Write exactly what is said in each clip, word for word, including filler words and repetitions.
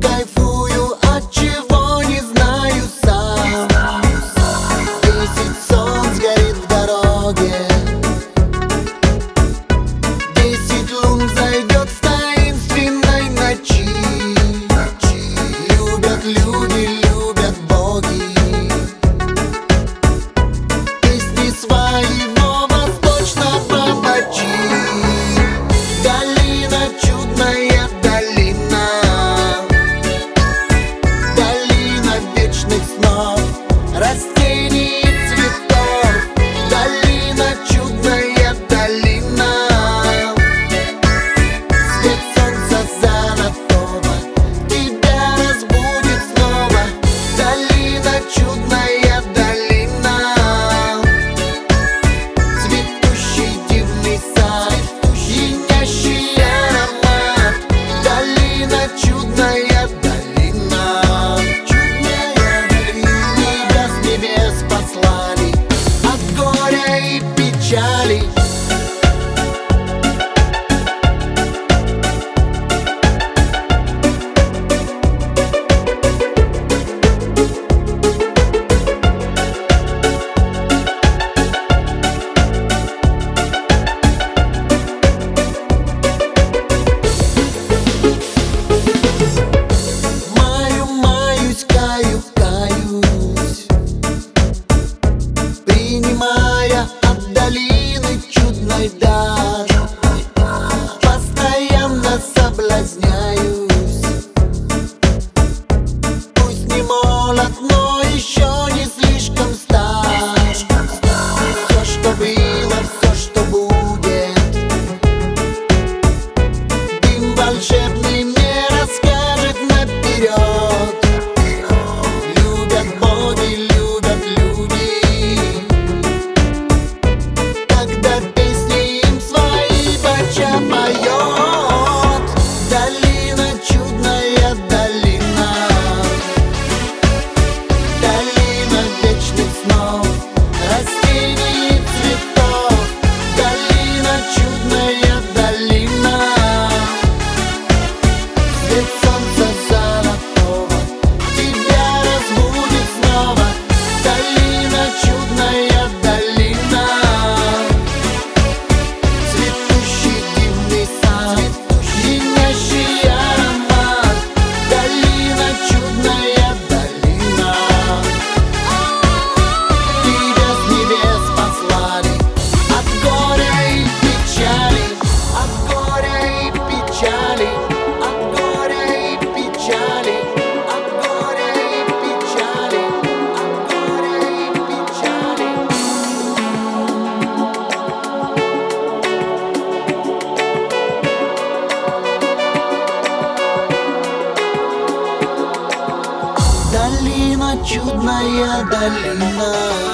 кайфую, от чего не знаю сам. Десять солнц горит в дороге, десять лун зайдет в таинственной ночи. Любят люди, любят боги песни своего восточного бачи. Долина, чудная долина, долина вечных снов, растений и цветов. Долина, чудная долина, свет солнца золотого тебя разбудит снова. Долина, чудная долина, цветущий дивный сад, пьянящий аромат. Долина, чудная долина, чудная долина. Тебя с небес послали от горя и печали. Маю, маюсь, каю, каюсь, принимая от долины чудной дар. Постоянно соблазняюсь, пусть не молод, но еще не слишком стар. Все, что было, все, что будет, дым волшебный мне расскажет наперед. Любят боги, любят люди, когда песни им свои бача поет. Долина, чудная долина, долина вечных снов, растений и цветов. Долина, чудная долина, свет солнца золотого тебя разбудит снова. Долина, чудная долина, цветущий дивный сад, пьянящий аромат. Долина, чудная долина, тебя с небес послали от горя и печали, от горя и печали, от горя и печали, от горя и печали, от горя и печали. Долина, чудная долина,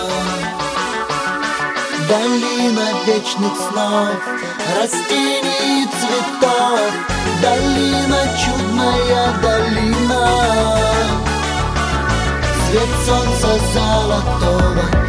долина вечных снов, растений и цветов. Долина, чудная долина, свет солнца золотого